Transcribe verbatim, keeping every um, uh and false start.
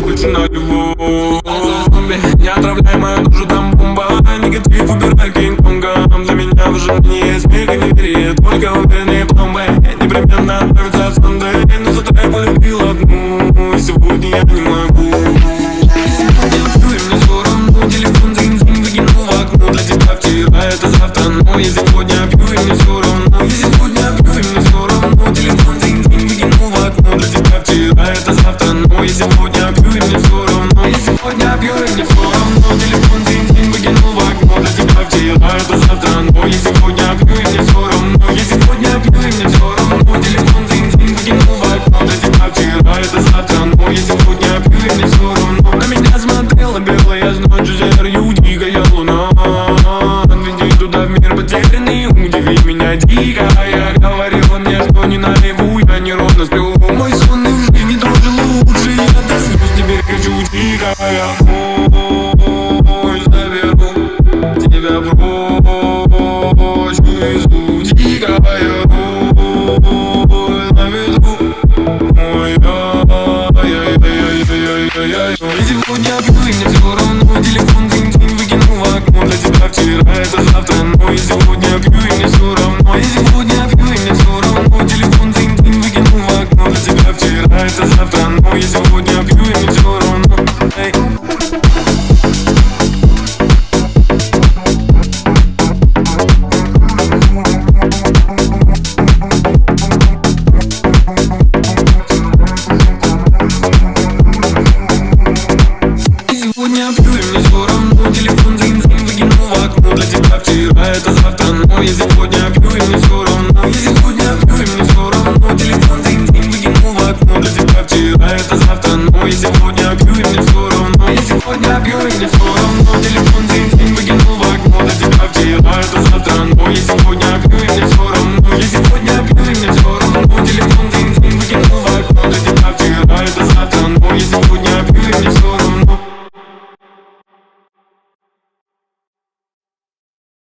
больше на любовь. Не отравляй мою душу, там бомба. Негатив убирай Кинг-Конга. Для меня выживание смех и неверие. Только уверенные пломбы непременно отправятся в Сандэй. Но завтра я полюбил одну, и сегодня я не могу. Сегодня пью, и мне все равно. Телефон зин-зин выкинул в окно. Для тебя вчера, это завтра. Но я сегодня пью, и мне все равно. Я сегодня пью, и мне все равно. Телефон зин-зин выкинул в окно. Для тебя вчера, это завтра. Но я сегодня пью, и мне все равно. Я сегодня пью, и мне все равно. Телефон зин-зин выкинул в окно. Для тебя вчера, это завтра. Но я сегодня пью, и мне все равно. Я сегодня пью, и мне все равно. Телефон зин-зин выкинул в окно. Для тебя вчера, это завтра. Но я сегодня пью, и мне все равно. На меня смотрела белая ночь, жарью дикая луна. Отведи туда в мир потерянный, удиви меня дико. Я говорила мне, что не наяву, я неровно сплю. Мой сон и в жизни тоже лучше. Я до слез теперь хочу дико. Я прочь заберу тебя прочь, увезу дико. Я прочь на ветру. Ой, ай-яй-яй-яй-яй-яй. И сегодня пью, и мне все равно. Телефон зин-зин выкинул в окно. Для тебя вчера, это завтра. Но я сегодня пью, и мне все равно. Я сегодня пью, и мне все равно. Телефон зин-зин выкинул в окно. Для тебя вчера, это завтра. Но я сегодня пью, и мне все равно. Эй. Сегодня пью, и мне все равно. Телефон зин-зин выкинул в окно. Для тебя вчера, это завтра. Но я сегодня пью, и мне все равно. Я сегодня пью, и мне все равно. Телефон зин-зин выкинул в окно. Для тебя вчера, это завтра. Но я сегодня пью, и мне все равно. Я сегодня пью, и мне все равно.